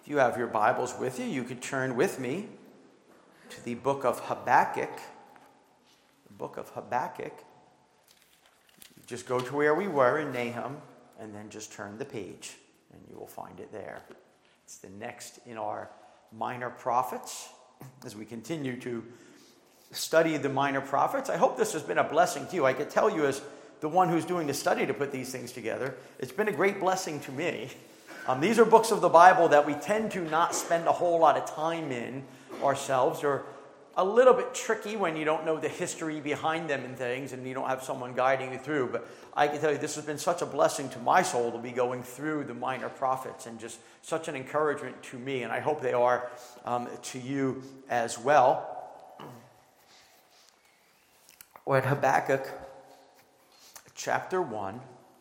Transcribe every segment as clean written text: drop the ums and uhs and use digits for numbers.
If you have your Bibles with you, you could turn with me to the book of Habakkuk. The book of Habakkuk. Just go to where we were in Nahum, and then just turn the page, and you will find it there. It's the next in our minor prophets. As we continue to study the minor prophets, I hope this has been a blessing to you. I could tell you, as the one who's doing the study to put these things together, it's been a great blessing to me. These are books of the Bible that we tend to not spend a whole lot of time in ourselves. They're a little bit tricky when you don't know the history behind them and things, and you don't have someone guiding you through. But I can tell you, this has been such a blessing to my soul to be going through the minor prophets, and just such an encouragement to me, and I hope they are to you as well. We're at Habakkuk chapter 1,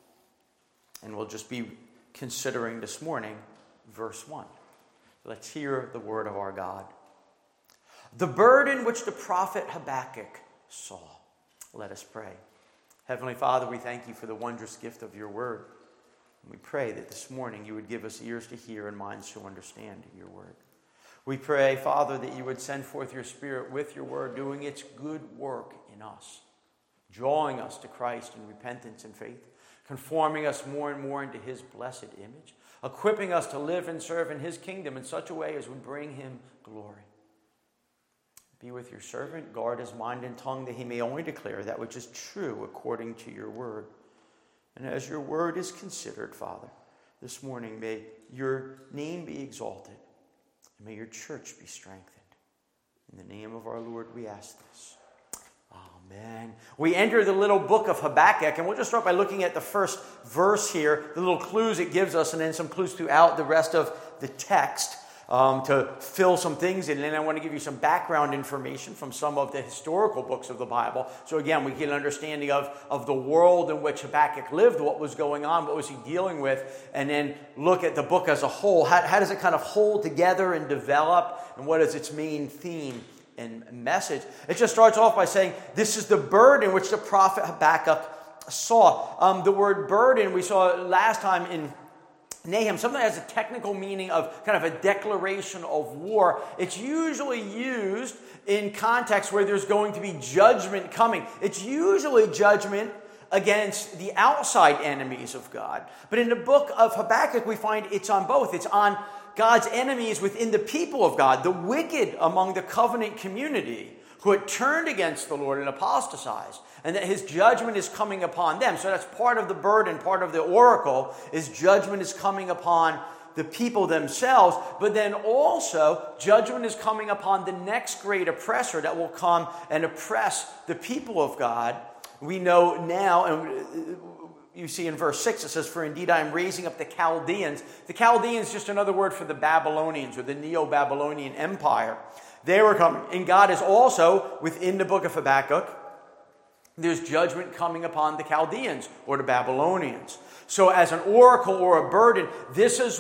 and we'll just be considering this morning verse 1. Let's hear the word of our God. The burden which the prophet Habakkuk saw. Let us pray. Heavenly Father, we thank you for the wondrous gift of your word. And we pray that this morning you would give us ears to hear and minds to understand your word. We pray, Father, that you would send forth your Spirit with your word, doing its good work in us, drawing us to Christ in repentance and faith, conforming us more and more into his blessed image, equipping us to live and serve in his kingdom in such a way as would bring him glory. Be with your servant, guard his mind and tongue, that he may only declare that which is true according to your word. And as your word is considered, Father, this morning may your name be exalted, and may your church be strengthened. In the name of our Lord we ask this. Amen. We enter the little book of Habakkuk, and we'll just start by looking at the first verse here, the little clues it gives us, and then some clues throughout the rest of the text to fill some things in. And then I want to give you some background information from some of the historical books of the Bible. So again, we get an understanding of the world in which Habakkuk lived, what was going on, what was he dealing with, and then look at the book as a whole. How does it kind of hold together and develop, and what is its main theme and message? It just starts off by saying, this is the burden which the prophet Habakkuk saw. The word burden we saw last time in Nahum, something that has a technical meaning of kind of a declaration of war. It's usually used in context where there's going to be judgment coming. It's usually judgment against the outside enemies of God. But in the book of Habakkuk, we find it's on both. It's on God's enemies within the people of God, the wicked among the covenant community who had turned against the Lord and apostatized, and that his judgment is coming upon them. So that's part of the burden, part of the oracle, is judgment is coming upon the people themselves, but then also judgment is coming upon the next great oppressor that will come and oppress the people of God. We know now, and you see in verse 6, it says, "For indeed I am raising up the Chaldeans." The Chaldeans is just another word for the Babylonians, or the Neo-Babylonian Empire. They were coming. And God is also, within the book of Habakkuk, there's judgment coming upon the Chaldeans, or the Babylonians. So as an oracle or a burden, this is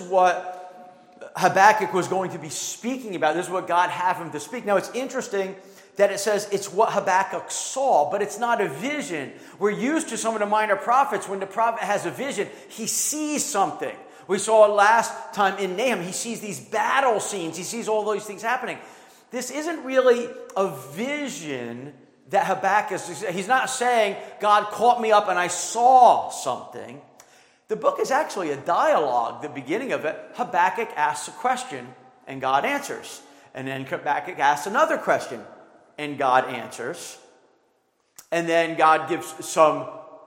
what Habakkuk was going to be speaking about. This is what God had him to speak. Now it's interesting that it says it's what Habakkuk saw, but it's not a vision. We're used to some of the minor prophets. When the prophet has a vision, he sees something. We saw it last time in Nahum. He sees these battle scenes. He sees all those things happening. This isn't really a vision that Habakkuk is. He's not saying, God caught me up and I saw something. The book is actually a dialogue. The beginning of it, Habakkuk asks a question and God answers. And then Habakkuk asks another question and God answers. And then God gives some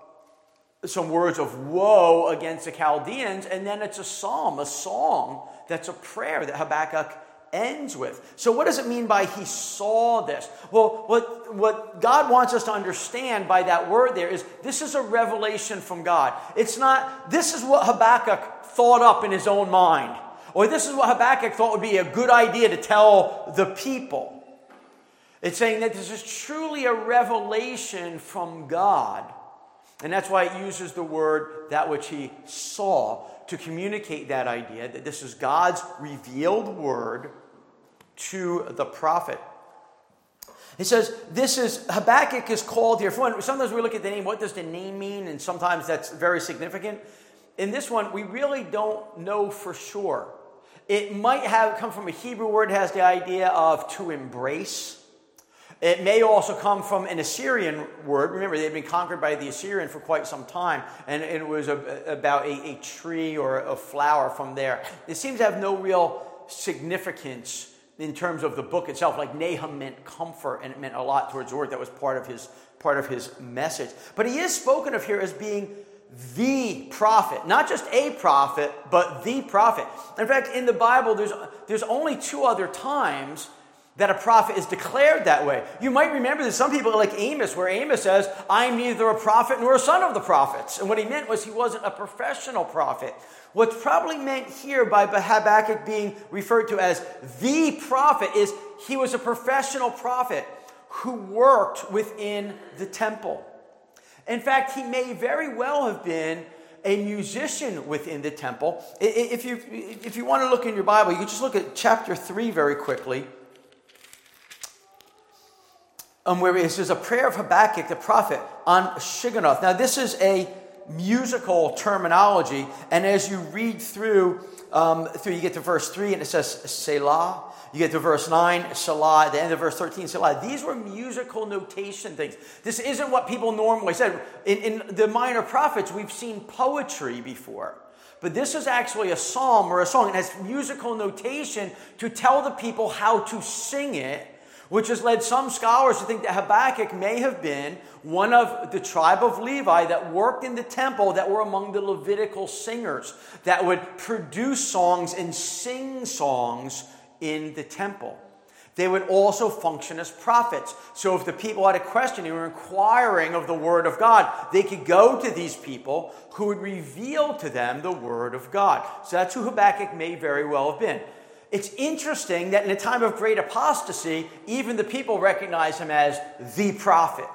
words of woe against the Chaldeans. And then it's a psalm, a song that's a prayer that Habakkuk ends with. So what does it mean by he saw this? Well, what God wants us to understand by that word there is this is a revelation from God. It's not, this is what Habakkuk thought up in his own mind, or this is what Habakkuk thought would be a good idea to tell the people. It's saying that this is truly a revelation from God. And that's why it uses the word that which he saw to communicate that idea that this is God's revealed word to the prophet. He says, this is, Habakkuk is called here. Sometimes we look at the name, what does the name mean? And sometimes that's very significant. In this one, we really don't know for sure. It might have come from a Hebrew word that has the idea of to embrace. It may also come from an Assyrian word. Remember, they had been conquered by the Assyrian for quite some time, and it was about a tree or a flower from there. It seems to have no real significance in terms of the book itself. Like Nahum meant comfort, and it meant a lot towards the word. That was part of his message. But he is spoken of here as being the prophet, not just a prophet, but the prophet. In fact, in the Bible, there's only two other times that a prophet is declared that way. You might remember that some people like Amos, where Amos says, I'm neither a prophet nor a son of the prophets. And what he meant was he wasn't a professional prophet. What's probably meant here by Habakkuk being referred to as the prophet is he was a professional prophet who worked within the temple. In fact, he may very well have been a musician within the temple. If you want to look in your Bible, you can just look at chapter 3 very quickly. Where it says a prayer of Habakkuk the prophet on Shigionoth. Now this is a musical terminology, and as you read through, you get to verse 3 and it says Selah. You get to verse 9, Selah. At the end of verse 13, Selah. These were musical notation things. This isn't what people normally said. In the minor prophets, we've seen poetry before. But this is actually a psalm or a song. It has musical notation to tell the people how to sing it, which has led some scholars to think that Habakkuk may have been one of the tribe of Levi that worked in the temple, that were among the Levitical singers, that would produce songs and sing songs in the temple. They would also function as prophets. So if the people had a question, they were inquiring of the word of God, they could go to these people who would reveal to them the word of God. So that's who Habakkuk may very well have been. It's interesting that in a time of great apostasy, even the people recognize him as the prophet.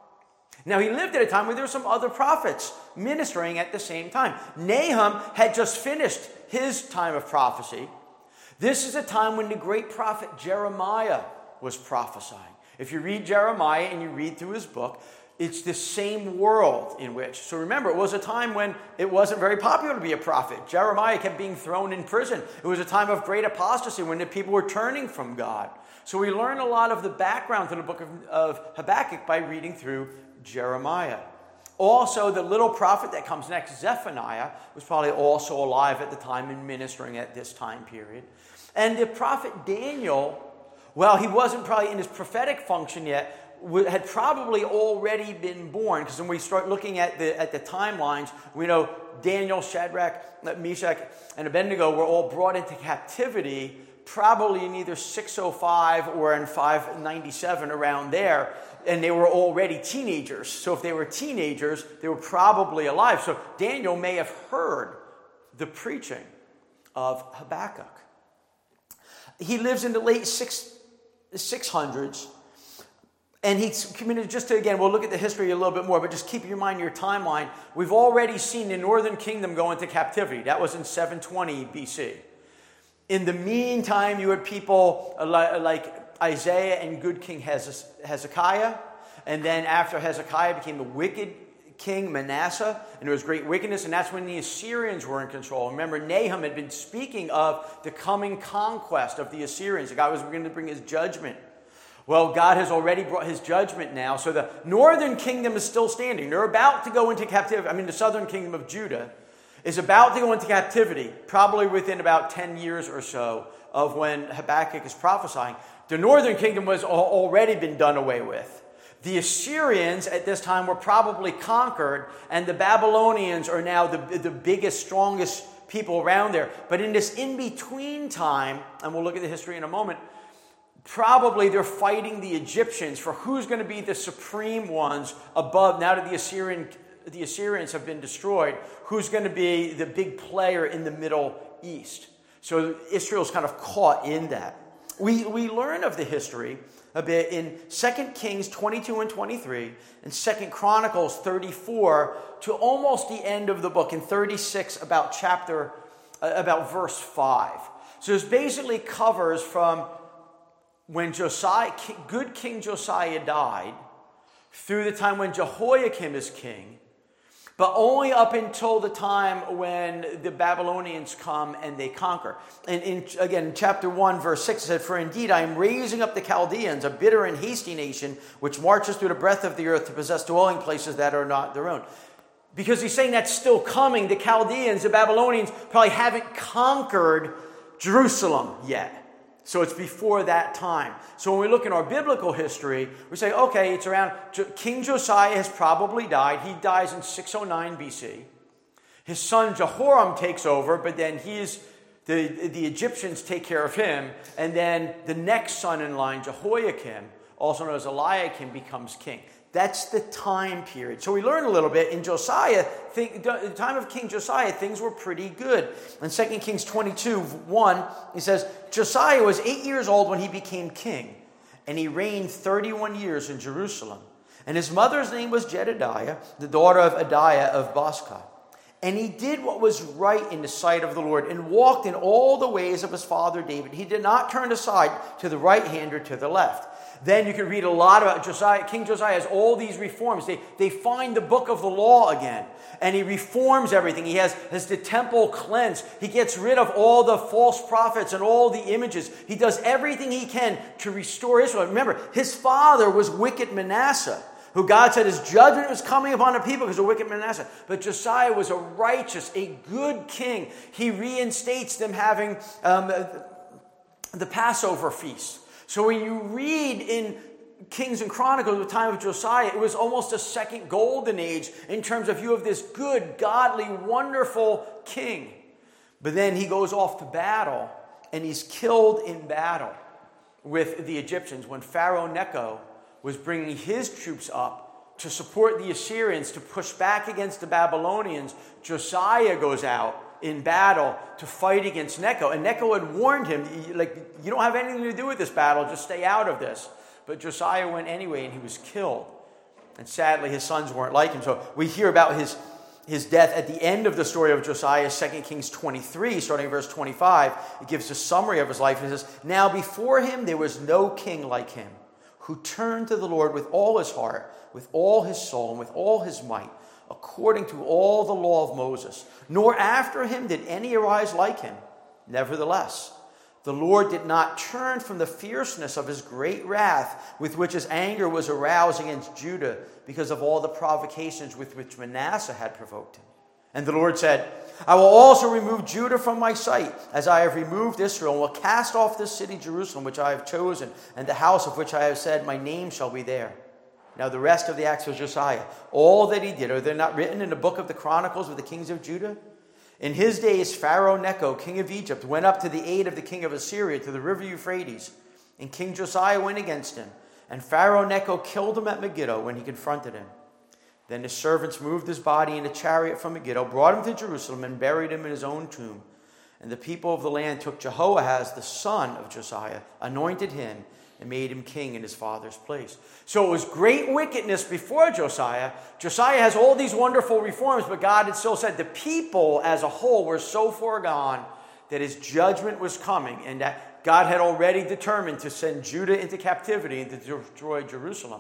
Now, he lived at a time where there were some other prophets ministering at the same time. Nahum had just finished his time of prophecy. This is a time when the great prophet Jeremiah was prophesying. If you read Jeremiah and you read through his book, it's the same world in which. So remember, it was a time when it wasn't very popular to be a prophet. Jeremiah kept being thrown in prison. It was a time of great apostasy when the people were turning from God. So we learn a lot of the background to the book of Habakkuk by reading through Jeremiah. Also, the little prophet that comes next, Zephaniah, was probably also alive at the time and ministering at this time period. And the prophet Daniel, well, he wasn't probably in his prophetic function yet, had probably already been born, because when we start looking at the timelines, we know Daniel, Shadrach, Meshach, and Abednego were all brought into captivity probably in either 605 or in 597, around there, and they were already teenagers. So if they were teenagers, they were probably alive. So Daniel may have heard the preaching of Habakkuk. He lives in the late 600s. And he's committed, just to, again, we'll look at the history a little bit more, but just keep in mind your timeline. We've already seen the northern kingdom go into captivity. That was in 720 BC. In the meantime, you had people like Isaiah and good King Hezekiah. And then after Hezekiah became the wicked king Manasseh, and there was great wickedness, and that's when the Assyrians were in control. Remember, Nahum had been speaking of the coming conquest of the Assyrians. God was going to bring his judgment. Well, God has already brought his judgment now, so the northern kingdom is still standing. They're about to go into captivity. The southern kingdom of Judah is about to go into captivity, probably within about 10 years or so of when Habakkuk is prophesying. The northern kingdom was already been done away with. The Assyrians at this time were probably conquered, and the Babylonians are now the biggest, strongest people around there. But in this in-between time, and we'll look at the history in a moment, probably they're fighting the Egyptians for who's going to be the supreme ones above, now that the Assyrians have been destroyed, who's going to be the big player in the Middle East. So Israel's kind of caught in that. We learn of the history a bit in 2 Kings 22 and 23 and 2 Chronicles 34 to almost the end of the book in 36 about verse 5. So this basically covers from when good King Josiah died, through the time when Jehoiakim is king, but only up until the time when the Babylonians come and they conquer. And again, chapter 1, verse 6, it said, "For indeed I am raising up the Chaldeans, a bitter and hasty nation, which marches through the breadth of the earth to possess dwelling places that are not their own." Because he's saying that's still coming. The Chaldeans, the Babylonians, probably haven't conquered Jerusalem yet. So it's before that time. So when we look in our biblical history, we say, okay, it's around, King Josiah has probably died. He dies in 609 BC. His son Jehoram takes over, but then the Egyptians take care of him. And then the next son in line, Jehoiakim, also known as Eliakim, becomes king. That's the time period. So we learn a little bit in Josiah, the time of King Josiah, things were pretty good. In 2 Kings 22:1, he says, "Josiah was 8 years old when he became king, and he reigned 31 years in Jerusalem. And his mother's name was Jedidiah, the daughter of Adiah of Boscath. And he did what was right in the sight of the Lord, and walked in all the ways of his father David. He did not turn aside to the right hand or to the left." Then you can read a lot about Josiah. King Josiah has all these reforms. They find the book of the law again. And he reforms everything. He has the temple cleansed. He gets rid of all the false prophets and all the images. He does everything he can to restore Israel. Remember, his father was wicked Manasseh, who God said his judgment was coming upon the people because of wicked Manasseh. But Josiah was a righteous, a good king. He reinstates them having the Passover feast. So when you read in Kings and Chronicles, the time of Josiah, it was almost a second golden age in terms of you have this good, godly, wonderful king. But then he goes off to battle, and he's killed in battle with the Egyptians when Pharaoh Necho was bringing his troops up to support the Assyrians to push back against the Babylonians. Josiah goes out in battle to fight against Necho. And Necho had warned him, you don't have anything to do with this battle, just stay out of this. But Josiah went anyway, and he was killed. And sadly, his sons weren't like him. So we hear about his death at the end of the story of Josiah, 2 Kings 23, starting in verse 25. It gives a summary of his life. It says, "Now before him there was no king like him, who turned to the Lord with all his heart, with all his soul, and with all his might, according to all the law of Moses. Nor after him did any arise like him. Nevertheless, the Lord did not turn from the fierceness of his great wrath with which his anger was aroused against Judah because of all the provocations with which Manasseh had provoked him. And the Lord said, I will also remove Judah from my sight, as I have removed Israel, and will cast off this city Jerusalem, which I have chosen, and the house of which I have said, my name shall be there. Now the rest of the acts of Josiah, all that he did, are they not written in the book of the Chronicles of the kings of Judah? In his days, Pharaoh Necho, king of Egypt, went up to the aid of the king of Assyria to the river Euphrates, and King Josiah went against him. And Pharaoh Necho killed him at Megiddo when he confronted him. Then his servants moved his body in a chariot from Megiddo, brought him to Jerusalem, and buried him in his own tomb. And the people of the land took Jehoahaz, the son of Josiah, anointed him, and made him king in his father's place. So it was great wickedness before Josiah. Josiah has all these wonderful reforms, but God had still said the people as a whole were so far gone that his judgment was coming, and that God had already determined to send Judah into captivity and to destroy Jerusalem.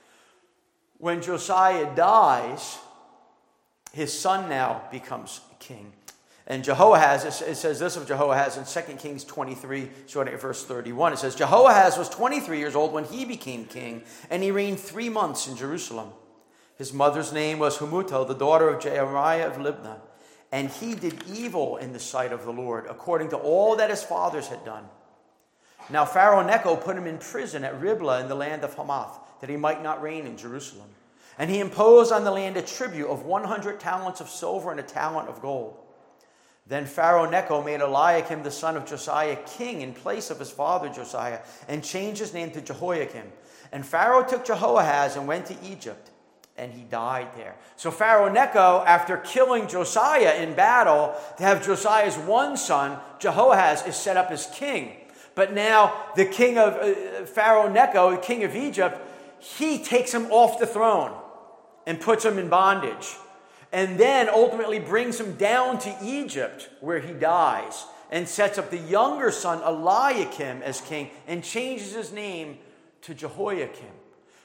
When Josiah dies, his son now becomes king. And Jehoahaz, it says this of Jehoahaz in 2 Kings 23, starting at verse 31. It says, Jehoahaz was 23 years old when he became king, and he reigned 3 months in Jerusalem. His mother's name was Humutal, the daughter of Jeremiah of Libnah. And he did evil in the sight of the Lord, according to all that his fathers had done. Now Pharaoh Necho put him in prison at Riblah in the land of Hamath, that he might not reign in Jerusalem. And he imposed on the land a tribute of 100 talents of silver and a talent of gold. Then Pharaoh Necho made Eliakim the son of Josiah king in place of his father Josiah, and changed his name to Jehoiakim. And Pharaoh took Jehoahaz and went to Egypt, and he died there. So Pharaoh Necho, after killing Josiah in battle, to have Josiah's one son, Jehoahaz, is set up as king. But now the king of Pharaoh Necho, the king of Egypt, he takes him off the throne and puts him in bondage. And then ultimately brings him down to Egypt, where he dies, and sets up the younger son, Eliakim, as king, and changes his name to Jehoiakim.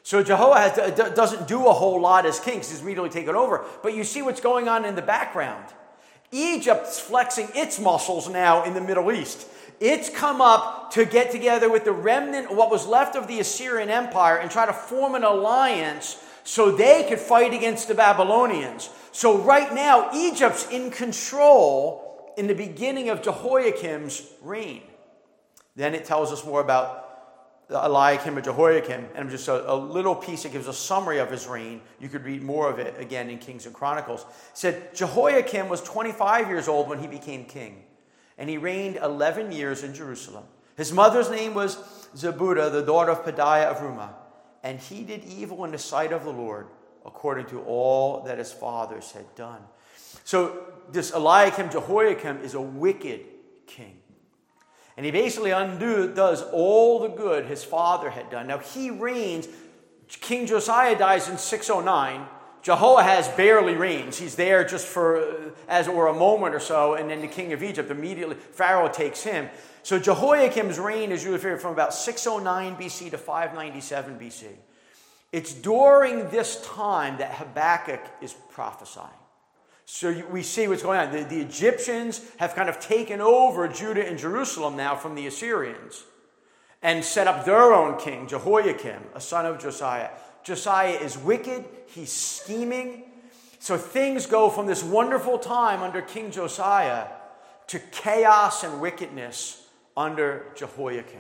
So Jehoahaz doesn't do a whole lot as king because he's immediately taken over. But you see what's going on in the background. Egypt's flexing its muscles now in the Middle East. It's come up to get together with the remnant, what was left of the Assyrian Empire, and try to form an alliance so they could fight against the Babylonians. So right now, Egypt's in control in the beginning of Jehoiakim's reign. Then it tells us more about Eliakim and Jehoiakim, and just a little piece that gives a summary of his reign. You could read more of it again in Kings and Chronicles. It said, Jehoiakim was 25 years old when he became king, and he reigned 11 years in Jerusalem. His mother's name was Zebudah, the daughter of Pedaiah of Rumah, and he did evil in the sight of the Lord, according to all that his fathers had done. So this Eliakim, Jehoiakim, is a wicked king. And he basically does all the good his father had done. Now he reigns. King Josiah dies in 609. Jehoahaz barely reigns. He's there just for, as it were, a moment or so, and then the king of Egypt immediately, Pharaoh takes him. So Jehoiakim's reign is usually from about 609 BC to 597 BC. It's during this time that Habakkuk is prophesying. So we see what's going on. The Egyptians have kind of taken over Judah and Jerusalem now from the Assyrians and set up their own king, Jehoiakim, a son of Josiah. Josiah is wicked. He's scheming. So things go from this wonderful time under King Josiah to chaos and wickedness under Jehoiakim.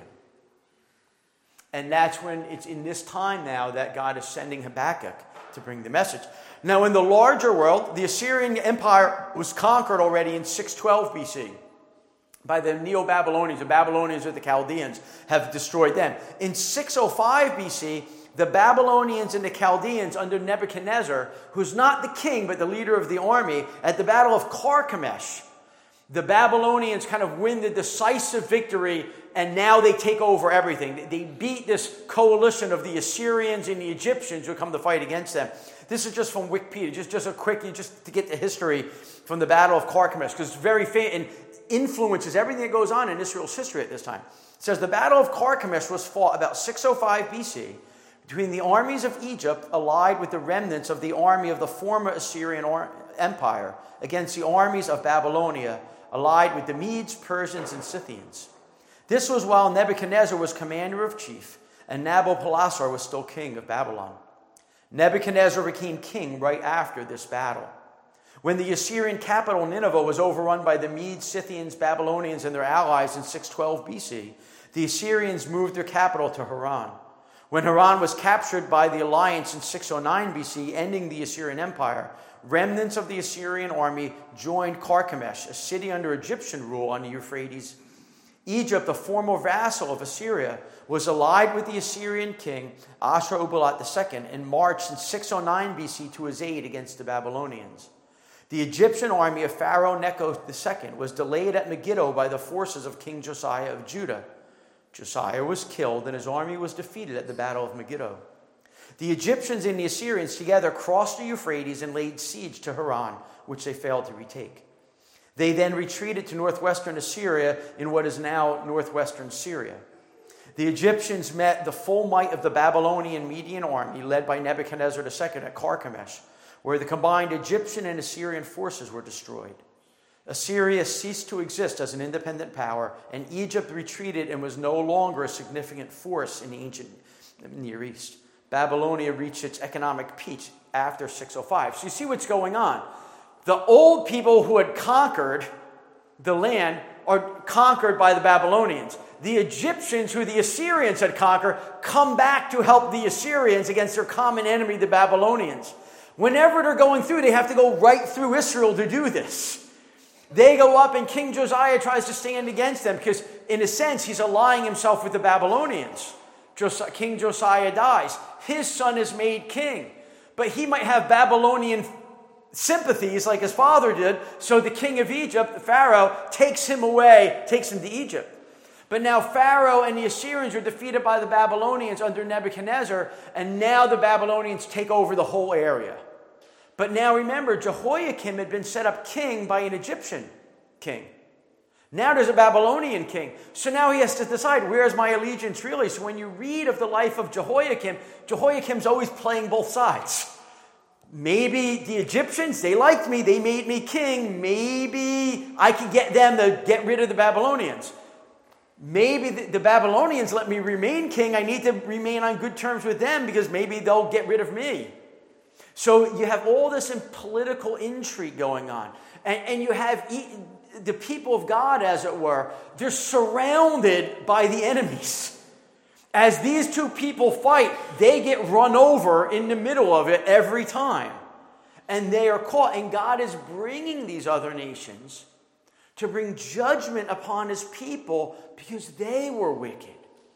And that's when it's in this time now that God is sending Habakkuk to bring the message. Now, in the larger world, the Assyrian Empire was conquered already in 612 BC by the Neo-Babylonians. The Babylonians or the Chaldeans have destroyed them. In 605 BC, the Babylonians and the Chaldeans under Nebuchadnezzar, who's not the king but the leader of the army, at the Battle of Carchemish, the Babylonians kind of win the decisive victory, and now they take over everything. They beat this coalition of the Assyrians and the Egyptians who come to fight against them. This is just from Wikipedia, just a quick, just to get the history from the Battle of Carchemish, because it's very and influences everything that goes on in Israel's history at this time. It says the Battle of Carchemish was fought about 605 BC between the armies of Egypt allied with the remnants of the army of the former Assyrian Empire against the armies of Babylonia allied with the Medes, Persians, and Scythians. This was while Nebuchadnezzar was commander of chief and Nabopolassar was still king of Babylon. Nebuchadnezzar became king right after this battle. When the Assyrian capital Nineveh was overrun by the Medes, Scythians, Babylonians, and their allies in 612 BC, the Assyrians moved their capital to Haran. When Haran was captured by the alliance in 609 BC, ending the Assyrian Empire, remnants of the Assyrian army joined Carchemish, a city under Egyptian rule on the Euphrates. Egypt, a former vassal of Assyria, was allied with the Assyrian king Ashur-uballit II and marched in 609 BC to his aid against the Babylonians. The Egyptian army of Pharaoh Necho II was delayed at Megiddo by the forces of King Josiah of Judah. Josiah was killed and his army was defeated at the Battle of Megiddo. The Egyptians and the Assyrians together crossed the Euphrates and laid siege to Haran, which they failed to retake. They then retreated to northwestern Assyria in what is now northwestern Syria. The Egyptians met the full might of the Babylonian Median army led by Nebuchadnezzar II at Carchemish, where the combined Egyptian and Assyrian forces were destroyed. Assyria ceased to exist as an independent power, and Egypt retreated and was no longer a significant force in the ancient Near East. Babylonia reached its economic peak after 605. So you see what's going on. The old people who had conquered the land are conquered by the Babylonians. The Egyptians, who the Assyrians had conquered, come back to help the Assyrians against their common enemy, the Babylonians. Whenever they're going through, they have to go right through Israel to do this. They go up and King Josiah tries to stand against them because, in a sense, he's allying himself with the Babylonians. King Josiah dies. His son is made king. But he might have Babylonian sympathies like his father did, so the king of Egypt, Pharaoh, takes him away, takes him to Egypt. But now Pharaoh and the Assyrians are defeated by the Babylonians under Nebuchadnezzar, and now the Babylonians take over the whole area. But now remember, Jehoiakim had been set up king by an Egyptian king. Now there's a Babylonian king. So now he has to decide, where's my allegiance really? So when you read of the life of Jehoiakim, Jehoiakim's always playing both sides. Maybe the Egyptians, they liked me, they made me king. Maybe I could get them to get rid of the Babylonians. Maybe the Babylonians let me remain king. I need to remain on good terms with them because maybe they'll get rid of me. So you have all this political intrigue going on. And you have the people of God, as it were, they're surrounded by the enemies. As these two people fight, they get run over in the middle of it every time. And they are caught. And God is bringing these other nations to bring judgment upon his people because they were wicked.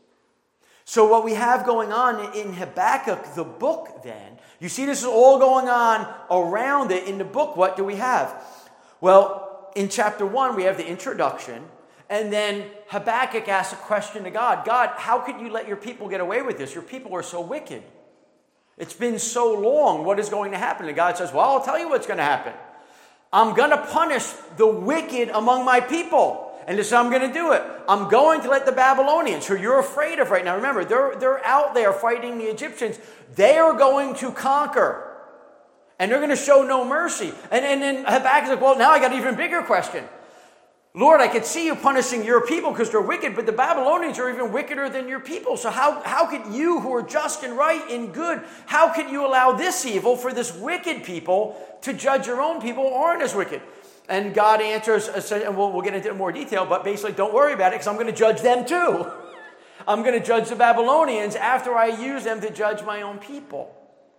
So what we have going on in Habakkuk, the book then, you see this is all going on around it in the book. What do we have? Well, in chapter 1, we have the introduction. And then Habakkuk asks a question to God. God, how could you let your people get away with this? Your people are so wicked. It's been so long. What is going to happen? And God says, well, I'll tell you what's going to happen. I'm going to punish the wicked among my people. And this is how I'm going to do it. I'm going to let the Babylonians, who you're afraid of right now, remember, they're out there fighting the Egyptians. They are going to conquer. And they're going to show no mercy. And then Habakkuk's like, well, now I got an even bigger question. Lord, I could see you punishing your people because they're wicked, but the Babylonians are even wickeder than your people. So how could you, who are just and right and good, how could you allow this evil for this wicked people to judge your own people who aren't as wicked? And God answers, and we'll get into more detail, but basically don't worry about it because I'm going to judge them too. I'm going to judge the Babylonians after I use them to judge my own people.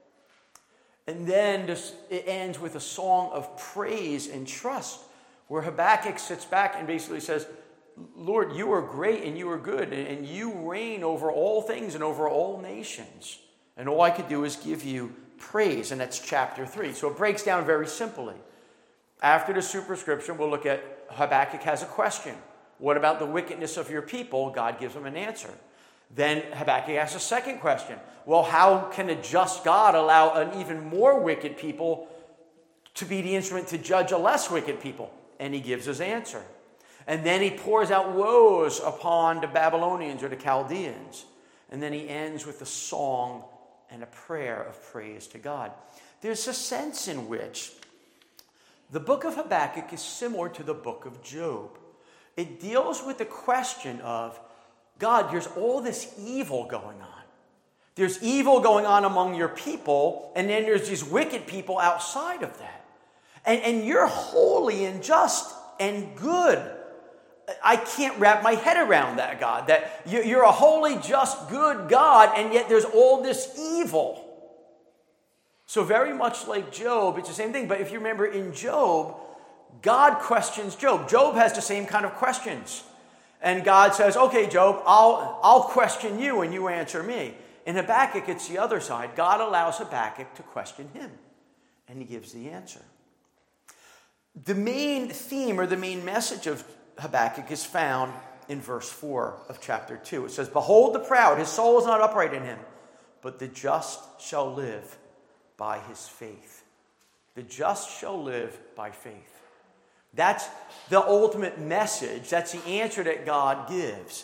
And then it ends with a song of praise and trust, where Habakkuk sits back and basically says, Lord, you are great and you are good, and you reign over all things and over all nations. And all I could do is give you praise. And that's chapter 3. So it breaks down very simply. After the superscription, we'll look at Habakkuk has a question. What about the wickedness of your people? God gives him an answer. Then Habakkuk asks a second question. Well, how can a just God allow an even more wicked people to be the instrument to judge a less wicked people? And he gives his answer. And then he pours out woes upon the Babylonians or the Chaldeans. And then he ends with a song and a prayer of praise to God. There's a sense in which the book of Habakkuk is similar to the book of Job. It deals with the question of, God, there's all this evil going on. There's evil going on among your people, and then there's these wicked people outside of that. And you're holy and just and good. I can't wrap my head around that, God. That you're a holy, just, good God, and yet there's all this evil. So very much like Job, it's the same thing. But if you remember in Job, God questions Job. Job has the same kind of questions. And God says, okay, Job, I'll question you and you answer me. In Habakkuk, it's the other side. God allows Habakkuk to question him. And he gives the answer. The main theme or the main message of Habakkuk is found in verse 4 of chapter 2. It says, behold the proud, his soul is not upright in him, but the just shall live by his faith. The just shall live by faith. That's the ultimate message. That's the answer that God gives.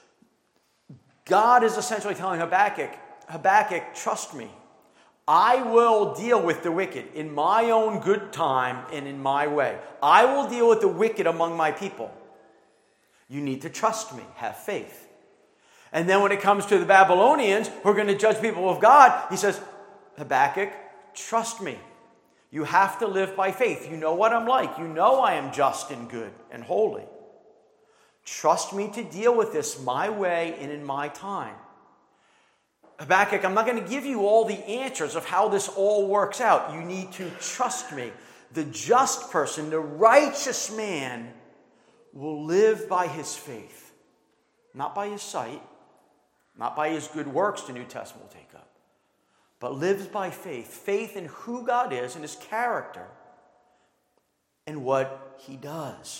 God is essentially telling Habakkuk, trust me. I will deal with the wicked in my own good time and in my way. I will deal with the wicked among my people. You need to trust me. Have faith. And then when it comes to the Babylonians who are going to judge people of God, he says, Habakkuk, trust me. You have to live by faith. You know what I'm like. You know I am just and good and holy. Trust me to deal with this my way and in my time. Habakkuk, I'm not going to give you all the answers of how this all works out. You need to trust me. The just person, the righteous man, will live by his faith. Not by his sight, not by his good works, the New Testament will take up, but lives by faith. Faith in who God is and his character and what he does.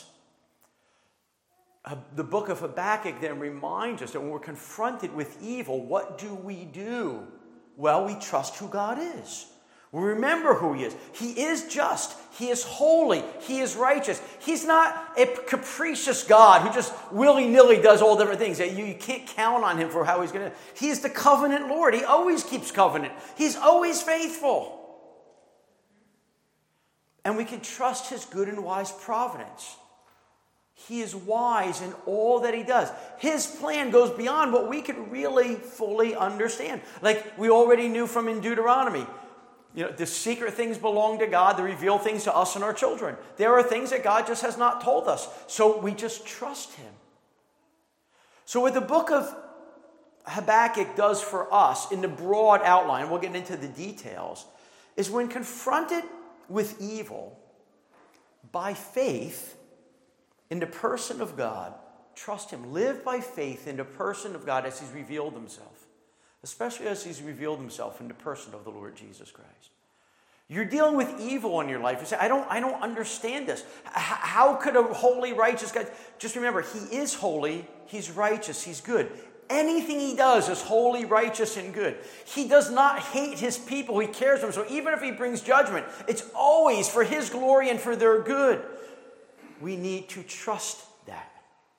The book of Habakkuk then reminds us that when we're confronted with evil, what do? Well, we trust who God is. We remember who he is. He is just. He is holy. He is righteous. He's not a capricious God who just willy-nilly does all different things. You can't count on him for how he's going to. He's the covenant Lord. He always keeps covenant. He's always faithful. And we can trust his good and wise providence. He is wise in all that he does. His plan goes beyond what we could really fully understand. Like we already knew from in Deuteronomy. The secret things belong to God. The revealed things to us and our children. There are things that God just has not told us. So we just trust him. So what the book of Habakkuk does for us in the broad outline, we'll get into the details, is when confronted with evil, by faith, in the person of God, trust him. Live by faith in the person of God as he's revealed himself. Especially as he's revealed himself in the person of the Lord Jesus Christ. You're dealing with evil in your life. You say, I don't understand this. How could a holy, righteous God... Just remember, he is holy, he's righteous, he's good. Anything he does is holy, righteous, and good. He does not hate his people, he cares for them. So even if he brings judgment, it's always for his glory and for their good. We need to trust that.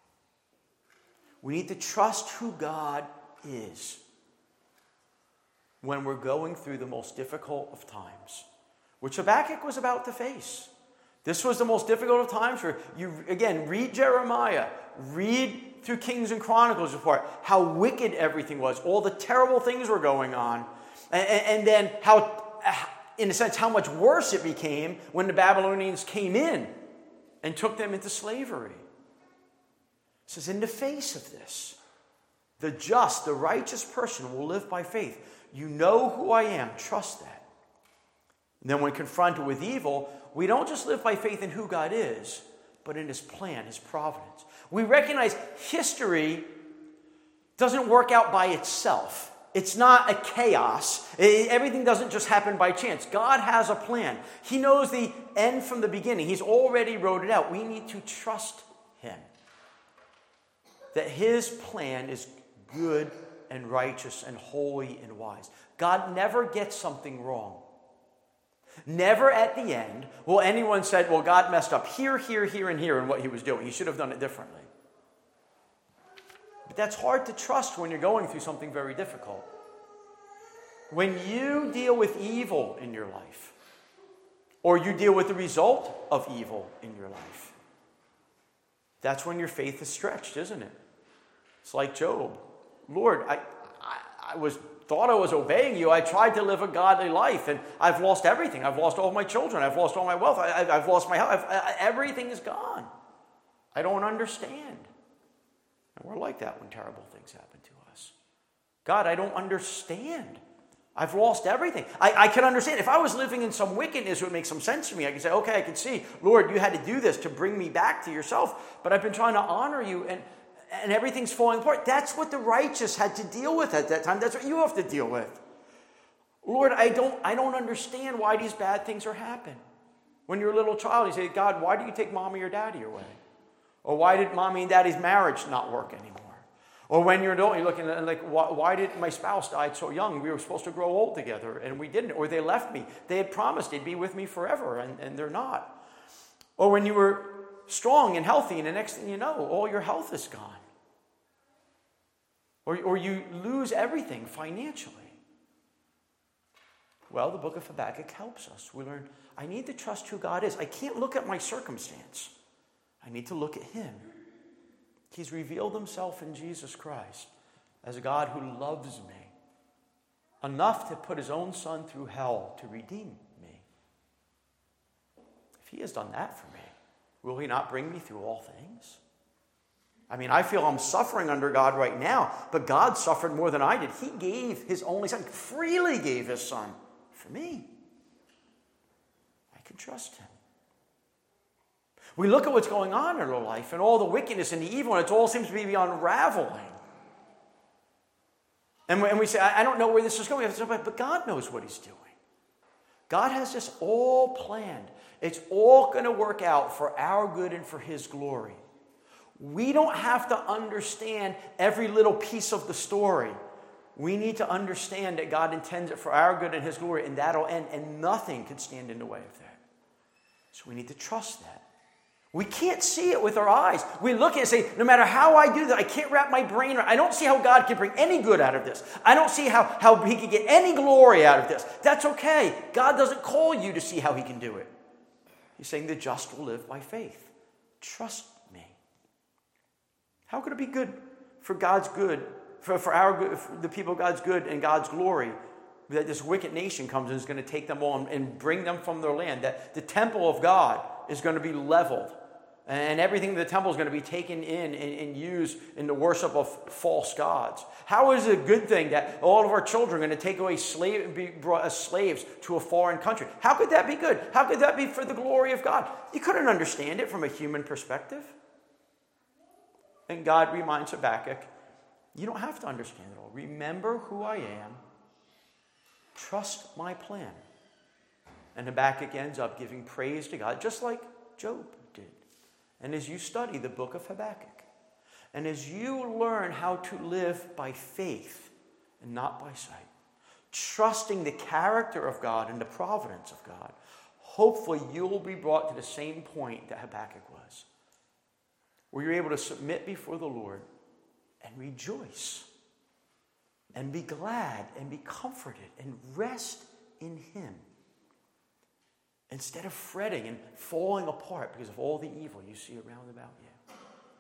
We need to trust who God is when we're going through the most difficult of times, which Habakkuk was about to face. This was the most difficult of times for you. Again, read Jeremiah, read through Kings and Chronicles report how wicked everything was, all the terrible things were going on, and then how, in a sense, how much worse it became when the Babylonians came in and took them into slavery. It says, in the face of this, the just, the righteous person will live by faith. You know who I am. Trust that. And then when confronted with evil, we don't just live by faith in who God is, but in his plan, his providence. We recognize history doesn't work out by itself. It's not a chaos. Everything doesn't just happen by chance. God has a plan. He knows the end from the beginning. He's already wrote it out. We need to trust him. That his plan is good and righteous and holy and wise. God never gets something wrong. Never at the end will anyone say, well, God messed up here, here, here, and here in what he was doing. He should have done it differently. But that's hard to trust when you're going through something very difficult. When you deal with evil in your life, or you deal with the result of evil in your life, that's when your faith is stretched, isn't it? It's like Job. Lord, I thought I was obeying you. I tried to live a godly life, and I've lost everything. I've lost all my children. I've lost all my wealth. I've lost my health. Everything is gone. I don't understand. And we're like that when terrible things happen to us. God, I don't understand. I've lost everything. I can understand. If I was living in some wickedness, it would make some sense to me. I could say, okay, I can see, Lord, you had to do this to bring me back to yourself, but I've been trying to honor you, and everything's falling apart. That's what the righteous had to deal with at that time. That's what you have to deal with. Lord, I don't understand why these bad things are happening. When you're a little child, you say, God, why do you take mommy or daddy away? Or why did mommy and daddy's marriage not work anymore? Or when you're an adult, you're looking at like, why did my spouse die so young? We were supposed to grow old together, and we didn't. Or they left me. They had promised they'd be with me forever, and they're not. Or when you were strong and healthy, and the next thing you know, all your health is gone. Or you lose everything financially. Well, the book of Habakkuk helps us. We learn, I need to trust who God is. I can't look at my circumstance. I need to look at him. He's revealed himself in Jesus Christ as a God who loves me enough to put his own son through hell to redeem me. If he has done that for me, will he not bring me through all things? I mean, I feel I'm suffering under God right now, but God suffered more than I did. He gave his only son, freely gave his son for me. I can trust him. We look at what's going on in our life and all the wickedness and the evil, and it all seems to be unraveling. And we say, I don't know where this is going, but God knows what he's doing. God has this all planned. It's all going to work out for our good and for his glory. We don't have to understand every little piece of the story. We need to understand that God intends it for our good and His glory, and that'll end, and nothing can stand in the way of that. So we need to trust that. We can't see it with our eyes. We look at it and say, no matter how I do that, I can't wrap my brain around. I don't see how God can bring any good out of this. I don't see how He can get any glory out of this. That's okay. God doesn't call you to see how He can do it. He's saying the just will live by faith. Trust me. How could it be good for God's good, for our good, for the people of God's good and God's glory, that this wicked nation comes and is going to take them on and bring them from their land, that the temple of God is going to be leveled, and everything in the temple is going to be taken in and used in the worship of false gods? How is it a good thing that all of our children are going to take away be brought as slaves to a foreign country? How could that be good? How could that be for the glory of God? You couldn't understand it from a human perspective. And God reminds Habakkuk, you don't have to understand it all. Remember who I am. Trust my plan. And Habakkuk ends up giving praise to God, just like Job did. And as you study the book of Habakkuk, and as you learn how to live by faith and not by sight, trusting the character of God and the providence of God, hopefully you'll be brought to the same point that Habakkuk was, where you're able to submit before the Lord and rejoice and be glad and be comforted and rest in Him, instead of fretting and falling apart because of all the evil you see around about you.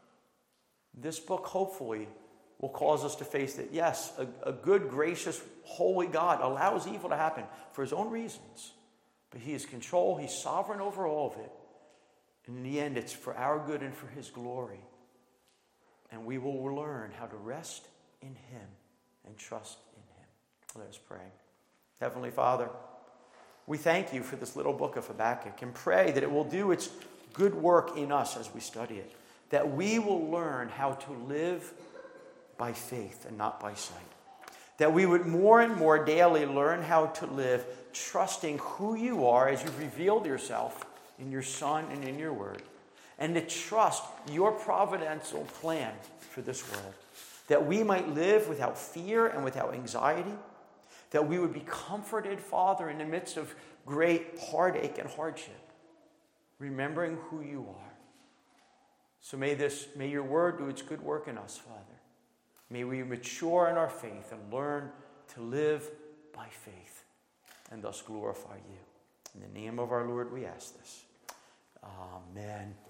This book hopefully will cause us to face that, yes, a good, gracious, holy God allows evil to happen for His own reasons, but He is in control, He's sovereign over all of it. And in the end, it's for our good and for His glory. And we will learn how to rest in Him and trust in Him. Let us pray. Heavenly Father, we thank You for this little book of Habakkuk and pray that it will do its good work in us as we study it, that we will learn how to live by faith and not by sight, that we would more and more daily learn how to live trusting who You are as You've revealed Yourself in Your Son and in Your Word, and to trust Your providential plan for this world, that we might live without fear and without anxiety, that we would be comforted, Father, in the midst of great heartache and hardship, remembering who You are. So may Your Word do its good work in us, Father. May we mature in our faith and learn to live by faith and thus glorify You. In the name of our Lord we ask this. Amen.